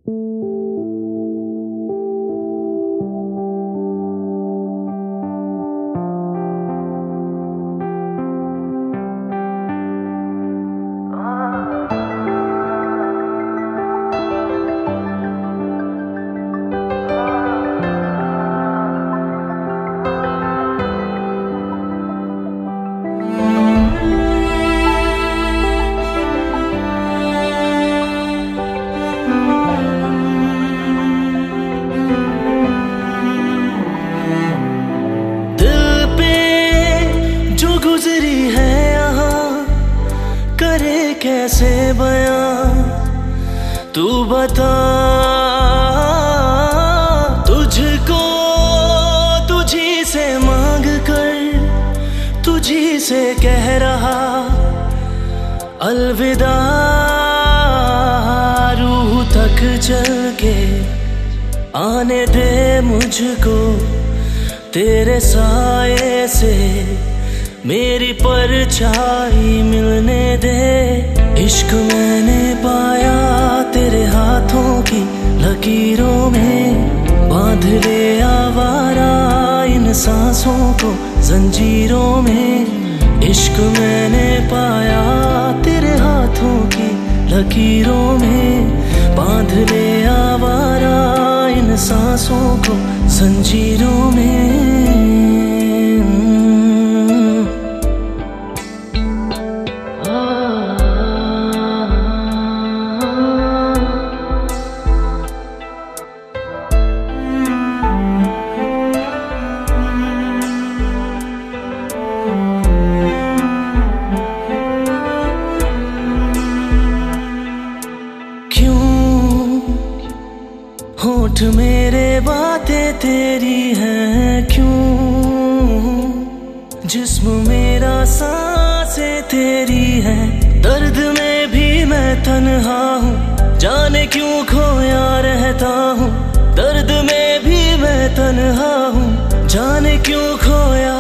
कैसे बयां तू बता, तुझको तुझी से मांग कर तुझी से कह रहा अलविदा। रूह तक चल के आने दे मुझको तेरे साए से, मेरी परछाई मिलने दे। इश्क मैंने पाया तेरे हाथों की लकीरों में, बांध ले आवारा इन सांसों को जंजीरों में। इश्क मैंने पाया तेरे हाथों की लकीरों में, बांध ले आवारा इन सांसों को जंजीरों में। होठ मेरे बातें तेरी हैं क्यों, जिस्म मेरा सांसें तेरी है। दर्द में भी मैं तन्हा हूँ, जाने क्यों खोया रहता हूँ। दर्द में भी मैं तन्हा हूँ, जाने क्यों खोया।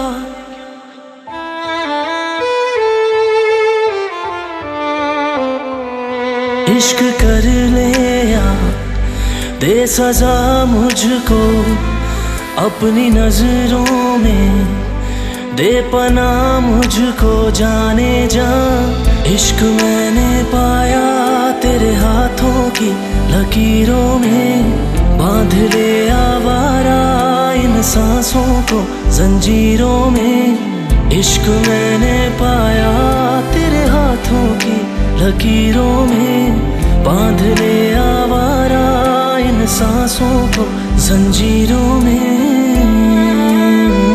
इश्क कर ले या दे सजा मुझको अपनी नजरों में, दे पना मुझको जाने जा। इश्क मैंने पाया तेरे हाथों की लकीरों में, बांध ले आवारा इन सांसों को जंजीरों में। इश्क मैंने पाया तेरे हाथों की लकीरों में, बांध ले आवारा इन सांसों को जंजीरों में।